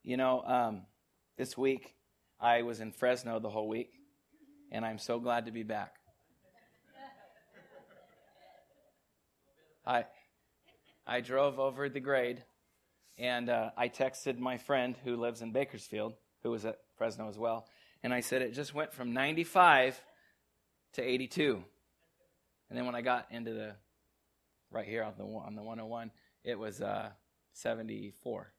This week I was in Fresno the whole week, and I'm so glad to be back. I drove over the grade, and I texted my friend who lives in Bakersfield, who was at Fresno as well, and I said it just went from 95 to 82. And then when I got into right here on the 101, it was 74.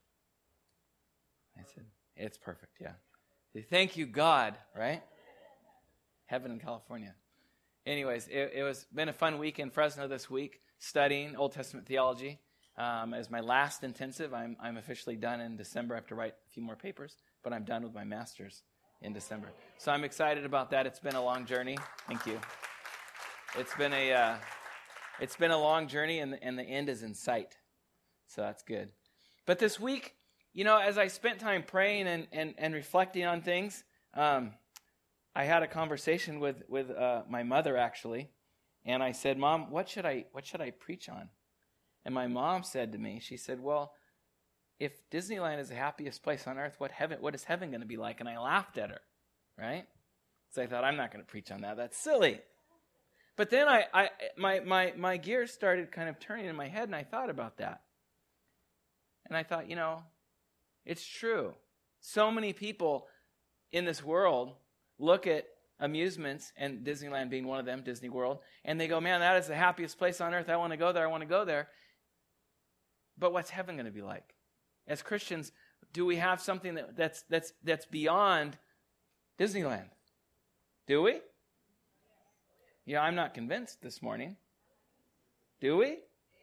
I said, it's perfect, yeah. Thank you, God, right? Heaven in California. Anyways, it was been a fun week in Fresno this week, studying Old Testament theology. As my last intensive, I'm officially done in December. I have to write a few more papers, but I'm done with my master's in December. So I'm excited about that. It's been a long journey. Thank you. It's been a long journey, and the end is in sight. So that's good. But this week, as I spent time praying and reflecting on things, I had a conversation with my mother actually, and I said, "Mom, what should I preach on?" And my mom said to me, she said, "Well, if Disneyland is the happiest place on earth, what is heaven going to be like?" And I laughed at her, right? So I thought, I'm not going to preach on that. That's silly. But then my gears started kind of turning in my head, and I thought about that. And I thought, it's true. So many people in this world look at amusements, and Disneyland being one of them, Disney World, and they go, "Man, that is the happiest place on earth. I want to go there. I want to go there." But what's heaven going to be like? As Christians, do we have something that's beyond Disneyland? Do we? Yeah, I'm not convinced this morning. Do we? A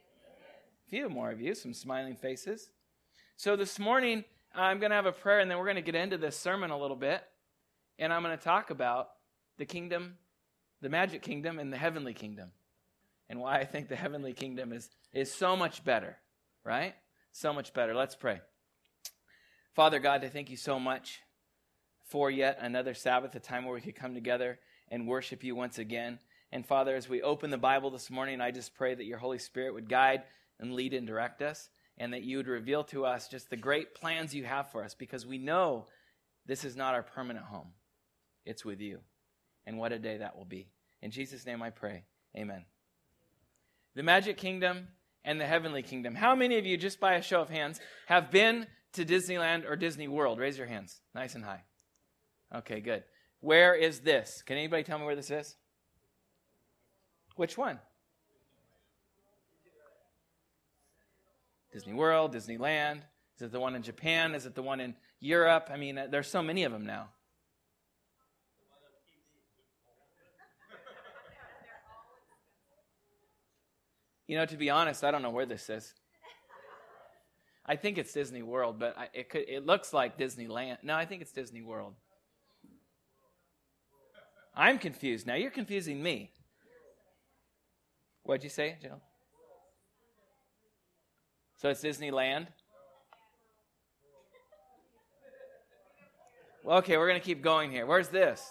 few more of you, some smiling faces. So this morning, I'm going to have a prayer, and then we're going to get into this sermon a little bit. And I'm going to talk about the kingdom, the magic kingdom, and the heavenly kingdom. And why I think the heavenly kingdom is so much better, right? So much better. Let's pray. Father God, I thank you so much for yet another Sabbath, a time where we could come together and worship you once again. And Father, as we open the Bible this morning, I just pray that your Holy Spirit would guide and lead and direct us, and that you would reveal to us just the great plans you have for us, because we know this is not our permanent home. It's with you. And what a day that will be. In Jesus' name I pray. Amen. The magic kingdom and the heavenly kingdom. How many of you, just by a show of hands, have been to Disneyland or Disney World? Raise your hands. Nice and high. Okay, good. Where is this? Can anybody tell me where this is? Which one? Disney World, Disneyland. Is it the one in Japan? Is it the one in Europe? I mean, there's so many of them now. To be honest, I don't know where this is. I think it's Disney World, but it looks like Disneyland. No, I think it's Disney World. I'm confused. Now you're confusing me. What'd you say, Jill? So it's Disneyland? Well, okay, we're going to keep going here. Where's this?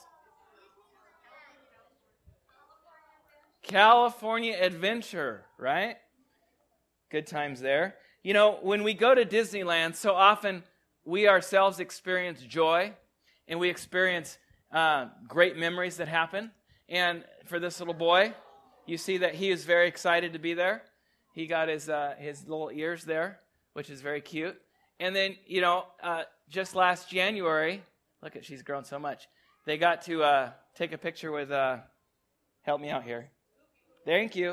California Adventure, right? Good times there. When we go to Disneyland, so often we ourselves experience joy, and we experience great memories that happen. And for this little boy, you see that he is very excited to be there. He got his little ears there, which is very cute. And then, just last January, look at, she's grown so much. They got to take a picture with, help me out here. Thank you.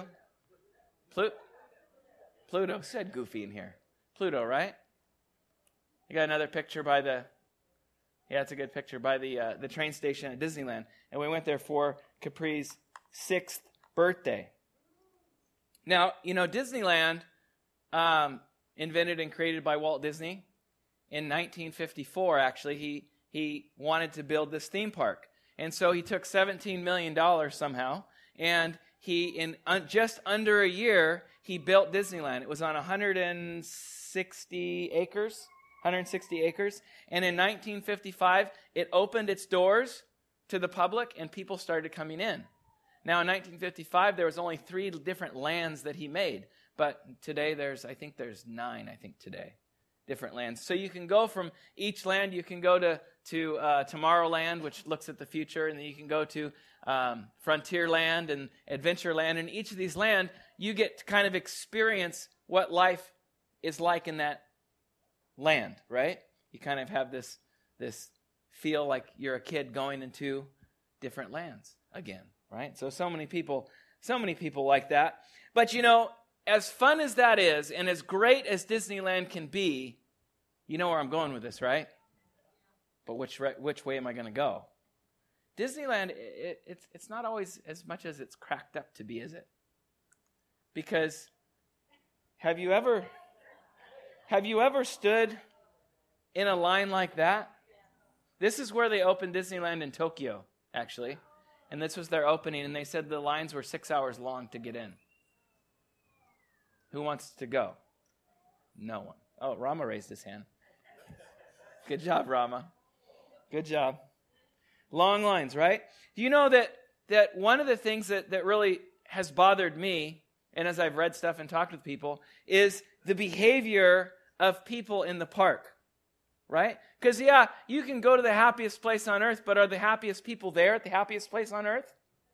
Pluto said Goofy in here. Pluto, right? You got another picture by it's a good picture, by the train station at Disneyland. And we went there for Capri's 6th birthday. Now, Disneyland, invented and created by Walt Disney in 1954, actually. He wanted to build this theme park. And so he took $17 million somehow, and he, in just under a year, he built Disneyland. It was on 160 acres. And in 1955, it opened its doors to the public, and people started coming in. Now, in 1955, there was only 3 different lands that he made. But today, there's 9, today. different lands. So you can go from each land. You can go to Tomorrowland, which looks at the future, and then you can go to Frontierland and Adventureland. And each of these lands, you get to kind of experience what life is like in that land, right? You kind of have this feel like you're a kid going into different lands again, right? So many people like that. But as fun as that is, and as great as Disneyland can be, you know where I'm going with this, right? But which way am I going to go? Disneyland, it's not always as much as it's cracked up to be, is it? Because have you ever stood in a line like that? This is where they opened Disneyland in Tokyo, actually. And this was their opening, and they said the lines were 6 hours long to get in. Who wants to go? No one. Oh, Rama raised his hand. Good job, Rama. Good job. Long lines, right? Do you know that one of the things that really has bothered me, and as I've read stuff and talked with people, is the behavior of people in the park, right? Because, you can go to the happiest place on earth, but are the happiest people there at the happiest place on earth?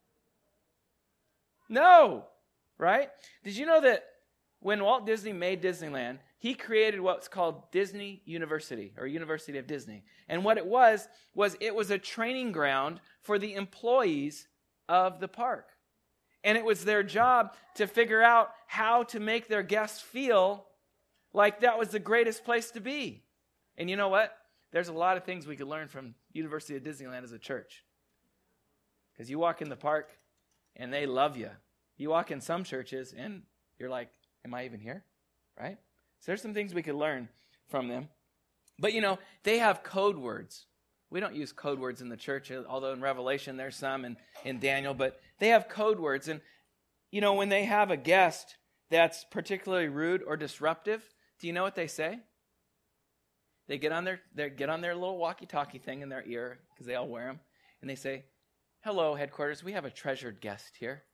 No, right? Did you know that when Walt Disney made Disneyland, he created what's called Disney University, or University of Disney. And what it was it was a training ground for the employees of the park. And it was their job to figure out how to make their guests feel like that was the greatest place to be. And you know what? There's a lot of things we could learn from University of Disneyland as a church. Because you walk in the park, and they love you. You walk in some churches, and you're like, am I even here? Right? So there's some things we could learn from them. But, they have code words. We don't use code words in the church, although in Revelation there's some, and in Daniel. But they have code words. And, when they have a guest that's particularly rude or disruptive, do you know what they say? They get on their little walkie-talkie thing in their ear, because they all wear them, and they say, "Hello, headquarters, we have a treasured guest here."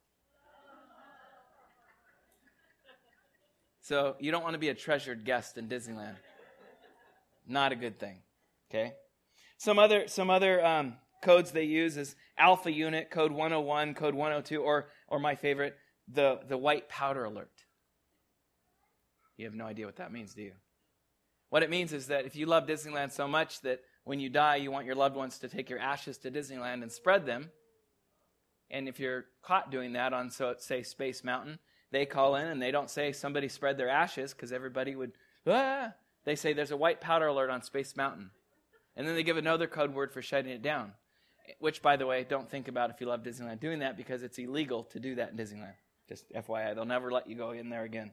So you don't want to be a treasured guest in Disneyland. Not a good thing. Okay. Some other codes they use is Alpha Unit, Code 101, Code 102, or my favorite, the white powder alert. You have no idea what that means, do you? What it means is that if you love Disneyland so much that when you die, you want your loved ones to take your ashes to Disneyland and spread them. And if you're caught doing that on, say, Space Mountain, they call in and they don't say somebody spread their ashes because everybody would, They say there's a white powder alert on Space Mountain. And then they give another code word for shutting it down. Which, by the way, don't think about if you love Disneyland doing that because it's illegal to do that in Disneyland. Just FYI, they'll never let you go in there again.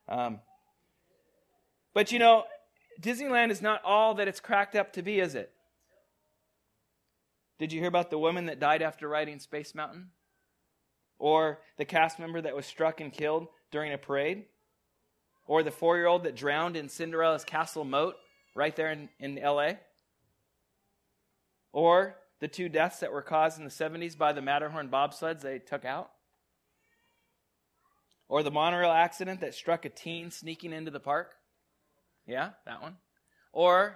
But Disneyland is not all that it's cracked up to be, is it? Did you hear about the woman that died after riding Space Mountain? Or the cast member that was struck and killed during a parade? Or the 4-year-old that drowned in Cinderella's castle moat right there in L.A.? Or the 2 deaths that were caused in the 70s by the Matterhorn bobsleds they took out? Or the monorail accident that struck a teen sneaking into the park? Yeah, that one. Or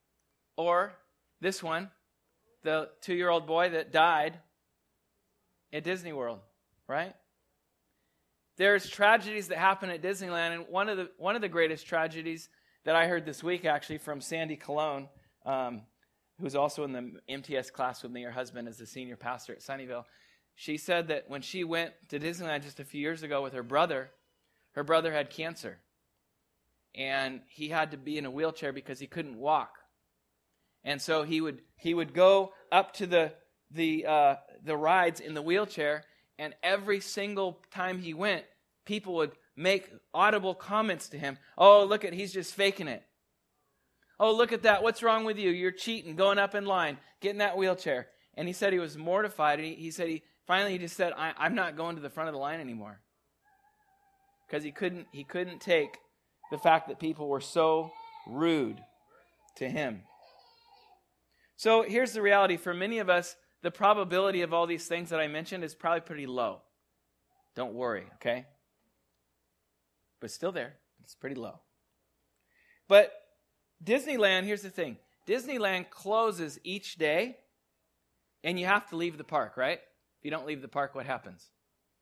this one, the 2-year-old boy that died at Disney World, right? There's tragedies that happen at Disneyland, and one of the greatest tragedies that I heard this week, actually, from Sandy Colon, who's also in the MTS class with me. Her husband is the senior pastor at Sunnyvale. She said that when she went to Disneyland just a few years ago with her brother had cancer. And he had to be in a wheelchair because he couldn't walk. And so he would go up to the rides in the wheelchair, and every single time he went, people would make audible comments to him. "Oh, look at, he's just faking it. Oh, look at that. What's wrong with you? You're cheating, going up in line, get in that wheelchair." And he said he was mortified. And he said finally just said, I'm not going to the front of the line anymore. Because he couldn't take the fact that people were so rude to him. So here's the reality. For many of us, the probability of all these things that I mentioned is probably pretty low. Don't worry, okay? But still there. It's pretty low. But Disneyland, here's the thing. Disneyland closes each day, and you have to leave the park, right? If you don't leave the park, what happens?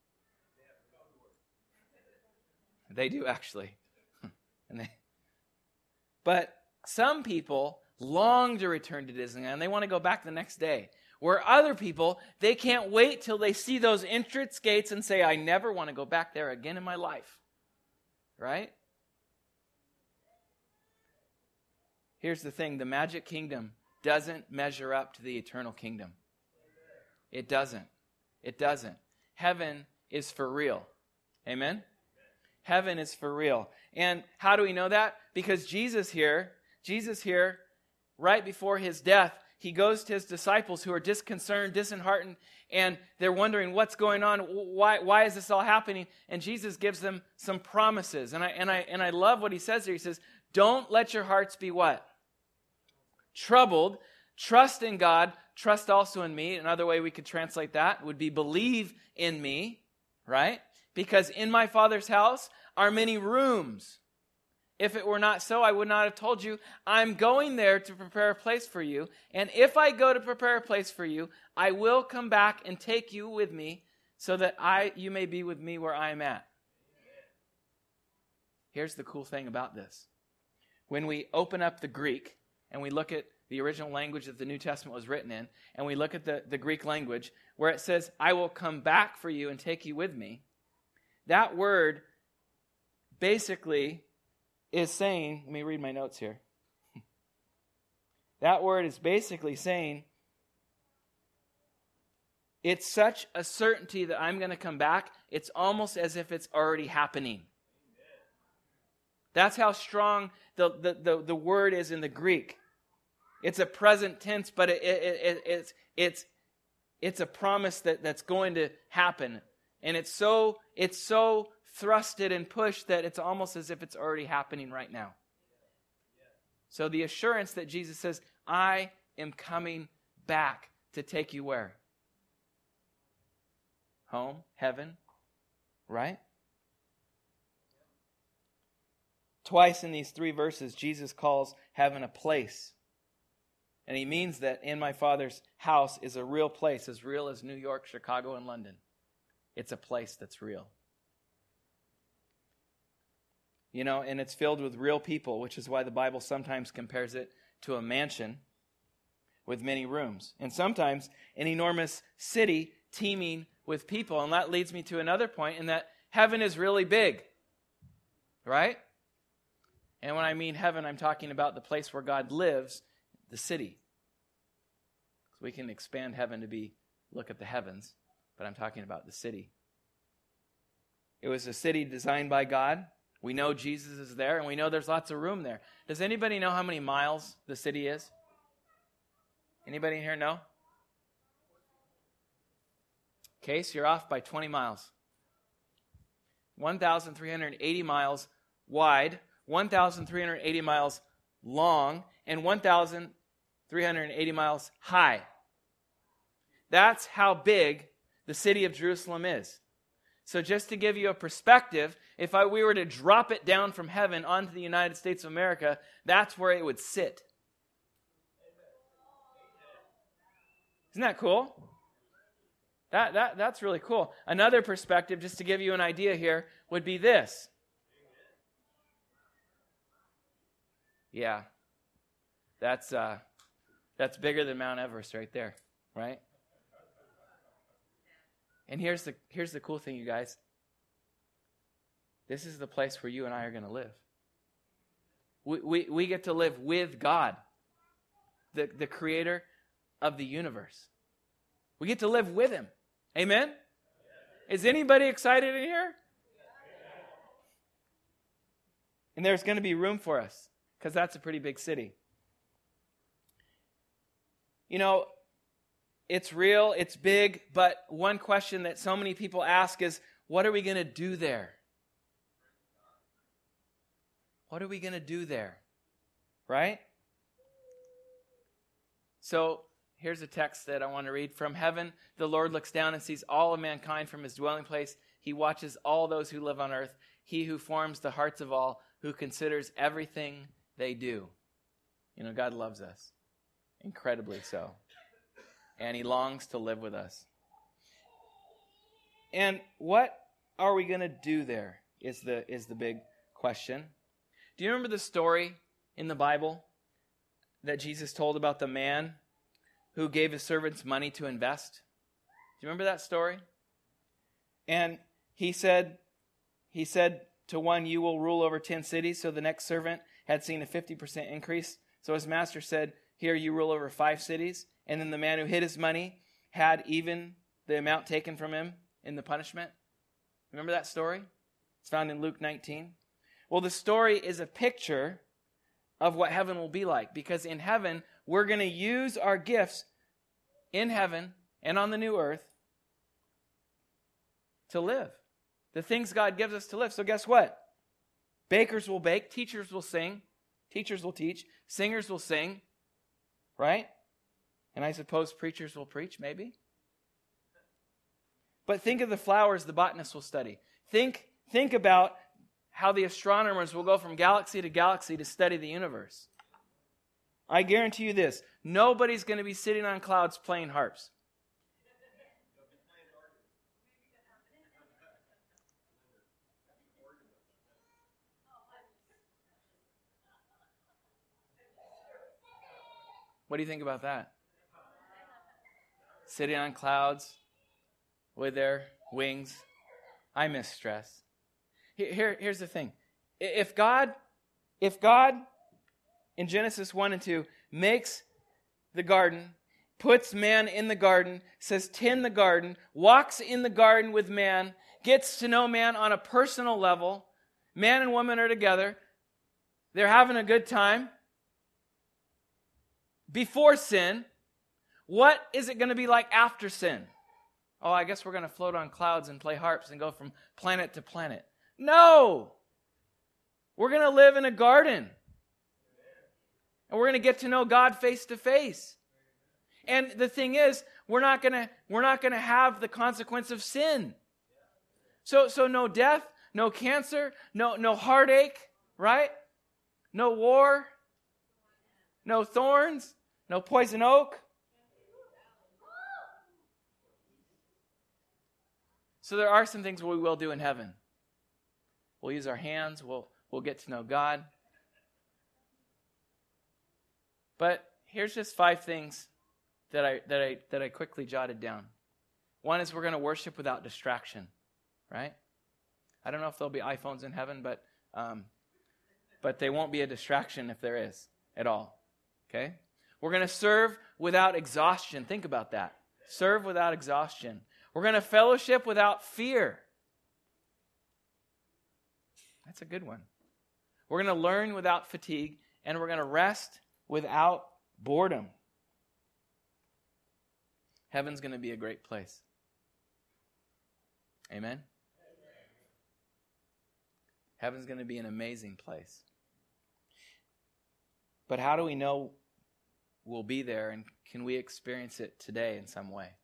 They do, actually. But some people long to return to Disneyland. They want to go back the next day. Where other people, they can't wait till they see those entrance gates and say, I never want to go back there again in my life. Right? Here's the thing. The Magic Kingdom doesn't measure up to the eternal kingdom. It doesn't. It doesn't. Heaven is for real. Amen? Heaven is for real. And how do we know that? Because Jesus here, right before his death, he goes to his disciples who are disconcerted, disheartened, and they're wondering what's going on. Why is this all happening? And Jesus gives them some promises. And I love what he says here. He says, don't let your hearts be what? Troubled. Trust in God. Trust also in me. Another way we could translate that would be believe in me, right? Because in my Father's house are many rooms. If it were not so, I would not have told you. I'm going there to prepare a place for you. And if I go to prepare a place for you, I will come back and take you with me so that you may be with me where I am at. Here's the cool thing about this. When we open up the Greek and we look at the original language that the New Testament was written in, and we look at the Greek language where it says, I will come back for you and take you with me, that word basically is saying, let me read my notes here. That word is basically saying, it's such a certainty that I'm going to come back, it's almost as if it's already happening. That's how strong the word is in the Greek. It's a present tense, but it's a promise that's going to happen. And it's so thrusted and pushed that it's almost as if it's already happening right now. So the assurance that Jesus says, I am coming back to take you where? Home, heaven, right? Twice in these 3 verses, Jesus calls heaven a place. And he means that in my Father's house is a real place, as real as New York, Chicago, and London. It's a place that's real. You know, and it's filled with real people, which is why the Bible sometimes compares it to a mansion with many rooms. And sometimes an enormous city teeming with people. And that leads me to another point, in that heaven is really big. Right? And when I mean heaven, I'm talking about the place where God lives, the city. So we can expand heaven to be, look at the heavens, but I'm talking about the city. It was a city designed by God. We know Jesus is there, and we know there's lots of room there. Does anybody know how many miles the city is? Anybody in here know? Okay, so you're off by 20 miles. 1,380 miles wide, 1,380 miles long, and 1,380 miles high. That's how big the city of Jerusalem is. So just to give you a perspective, if we were to drop it down from heaven onto the United States of America, that's where it would sit. Isn't that cool? That's really cool. Another perspective, just to give you an idea here, would be this. Yeah, that's bigger than Mount Everest right there, right? And here's the cool thing, you guys. This is the place where you and I are going to live. We get to live with God, the creator of the universe. We get to live with him. Amen? Is anybody excited in here? And there's going to be room for us, because that's a pretty big city. You know, it's real, it's big, but one question that so many people ask is, what are we going to do there? What are we going to do there? Right? So, here's a text that I want to read. From heaven, the Lord looks down and sees all of mankind from his dwelling place. He watches all those who live on earth. He who forms the hearts of all, who considers everything they do. You know, God loves us, incredibly so. And he longs to live with us. And what are we going to do there is the big question. Do you remember the story in the Bible that Jesus told about the man who gave his servants money to invest? Do you remember that story? And he said to one, you will rule over 10 cities. So the next servant had seen a 50% increase. So his master said, here you rule over 5 cities. And then the man who hid his money had even the amount taken from him in the punishment. Remember that story? It's found in Luke 19. Well, the story is a picture of what heaven will be like. Because in heaven, we're going to use our gifts in heaven and on the new earth to live. The things God gives us to live. So guess what? Bakers will bake, teachers will sing, teachers will teach, singers will sing, right? And I suppose preachers will preach, maybe. But think of the flowers the botanists will study. Think about how the astronomers will go from galaxy to galaxy to study the universe. I guarantee you this, nobody's going to be sitting on clouds playing harps. What do you think about that? Sitting on clouds with their wings. I miss stress. Here's the thing. If God in Genesis 1 and 2 makes the garden, puts man in the garden, says tend the garden, walks in the garden with man, gets to know man on a personal level, man and woman are together, they're having a good time, before sin, what is it going to be like after sin? Oh, I guess we're going to float on clouds and play harps and go from planet to planet. No! We're going to live in a garden. And we're going to get to know God face to face. And the thing is, we're not going to have the consequence of sin. So no death, no cancer, no heartache, right? No war, no thorns, no poison oak. So there are some things we will do in heaven. We'll use our hands. We'll get to know God. But here's just 5 things that I quickly jotted down. One is we're going to worship without distraction, right? I don't know if there'll be iPhones in heaven, but they won't be a distraction if there is at all. Okay? We're going to serve without exhaustion. Think about that. Serve without exhaustion. We're going to fellowship without fear. That's a good one. We're going to learn without fatigue, and we're going to rest without boredom. Heaven's going to be a great place. Amen? Heaven's going to be an amazing place. But how do we know we'll be there, and can we experience it today in some way?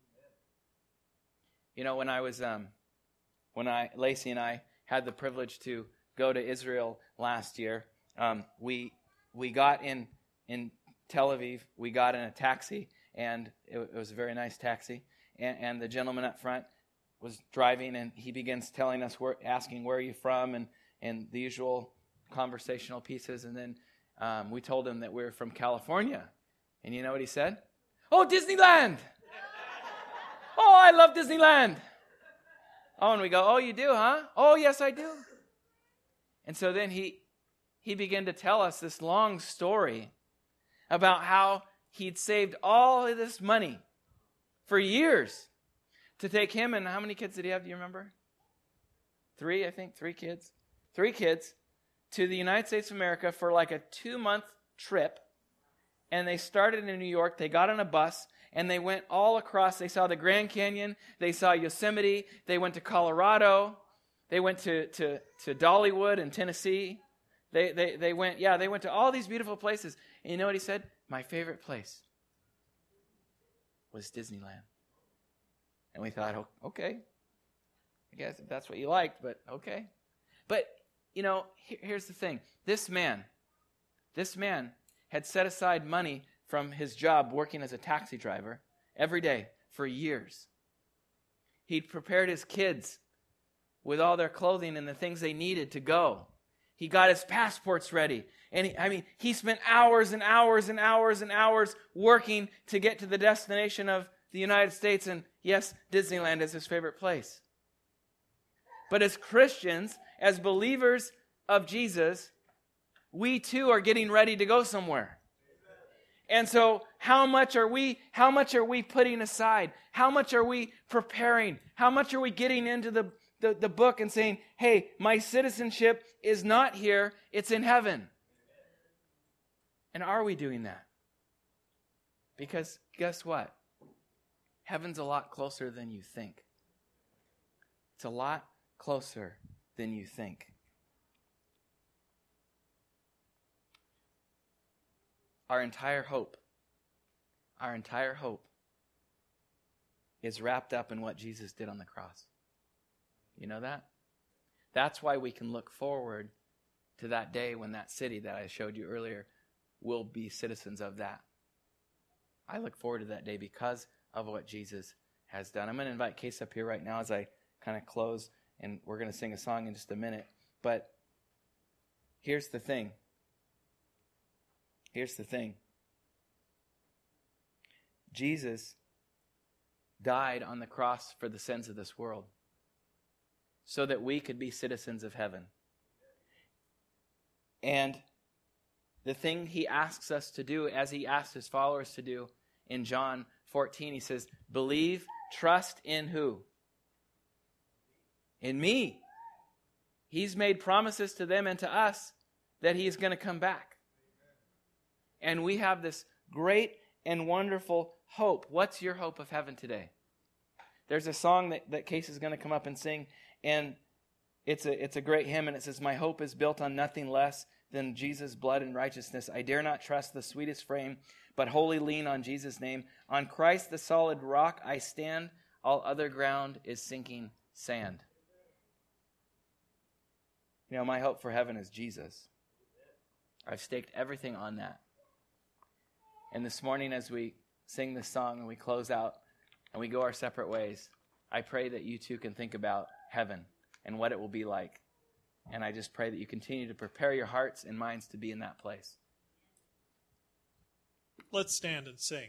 You know, when Lacey and I had the privilege to go to Israel last year, we got in Tel Aviv, we got in a taxi, and it was a very nice taxi, and the gentleman up front was driving, and he begins telling us, asking, where are you from, and the usual conversational pieces, and then we told him that we were from California, and you know what he said? Oh, Disneyland! Oh, I love Disneyland! Oh, and we go, oh, you do, huh? Oh, yes, I do. And so then he began to tell us this long story about how he'd saved all of this money for years to take him, and how many kids did he have, do you remember? 3, I think, 3 kids. 3 kids to the United States of America for like a 2-month trip. And they started in New York, they got on a bus, and they went all across. They saw the Grand Canyon, they saw Yosemite, they went to Colorado, they went to Dollywood in Tennessee. They went to all these beautiful places. And you know what he said? My favorite place was Disneyland. And we thought, oh, okay, I guess if that's what you liked, but okay. But, you know, here's the thing. This man had set aside money from his job working as a taxi driver every day for years. He'd prepared his kids with all their clothing and the things they needed to go. He got his passports ready. And he spent hours and hours and hours and hours working to get to the destination of the United States. And yes, Disneyland is his favorite place. But as Christians, as believers of Jesus, we too are getting ready to go somewhere. And so how much are we putting aside? How much are we preparing? How much are we getting into the book and saying, hey, my citizenship is not here, it's in heaven? And are we doing that? Because guess what? Heaven's a lot closer than you think. It's a lot closer than you think. Our entire hope is wrapped up in what Jesus did on the cross. You know that? That's why we can look forward to that day when that city that I showed you earlier will be citizens of that. I look forward to that day because of what Jesus has done. I'm going to invite Case up here right now as I kind of close, and we're going to sing a song in just a minute. But here's the thing. Jesus died on the cross for the sins of this world so that we could be citizens of heaven. And the thing he asks us to do, as he asked his followers to do in John 14, he says, believe, trust in who? In me. He's made promises to them and to us that he is going to come back. And we have this great and wonderful hope. What's your hope of heaven today? There's a song that Case is going to come up and sing, and it's a great hymn, and it says, my hope is built on nothing less than Jesus' blood and righteousness. I dare not trust the sweetest frame, but wholly lean on Jesus' name. On Christ the solid rock I stand, all other ground is sinking sand. You know, my hope for heaven is Jesus. I've staked everything on that. And this morning as we sing this song and we close out and we go our separate ways, I pray that you too can think about heaven and what it will be like. And I just pray that you continue to prepare your hearts and minds to be in that place. Let's stand and sing.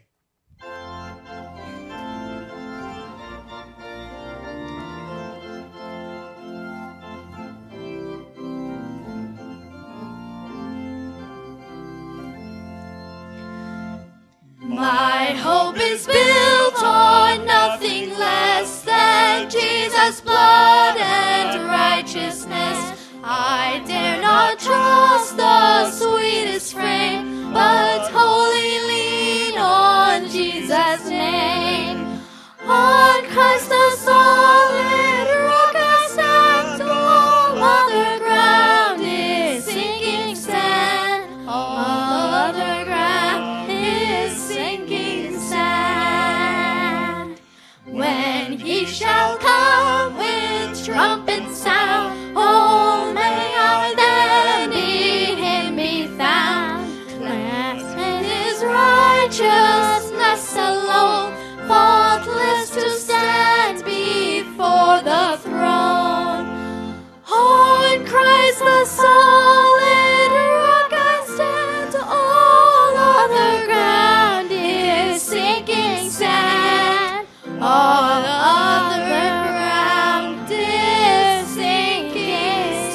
My hope is built on nothing less than Jesus' blood and righteousness. I dare not trust the sweetest frame, but wholly lean on Jesus' name. On Christ the solid rock I stand, all other ground is sinking sand. All other ground is sinking sand. When he shall come with trumpet sound, oh, may I then in him be found. Cleansed in his righteousness alone, faultless to stand before the throne. On Christ the solid rock I stand, all other ground is sinking sand. All other ground is sinking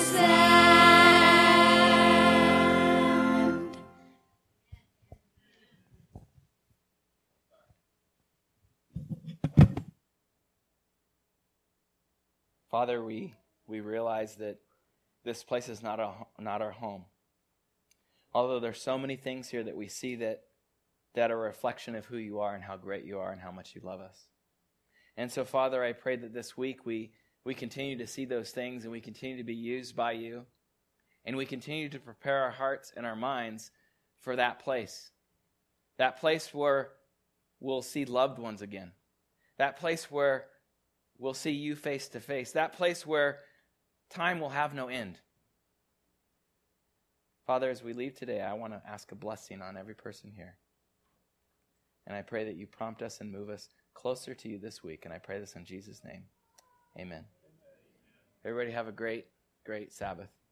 sand. Father, we realize that this place is not our home. Although there's so many things here that we see that are a reflection of who you are and how great you are and how much you love us. And so, Father, I pray that this week we continue to see those things and we continue to be used by you. And we continue to prepare our hearts and our minds for that place. That place where we'll see loved ones again. That place where we'll see you face to face. That place where time will have no end. Father, as we leave today, I want to ask a blessing on every person here. And I pray that you prompt us and move us closer to you this week. And I pray this in Jesus' name. Amen. Everybody have a great, great Sabbath.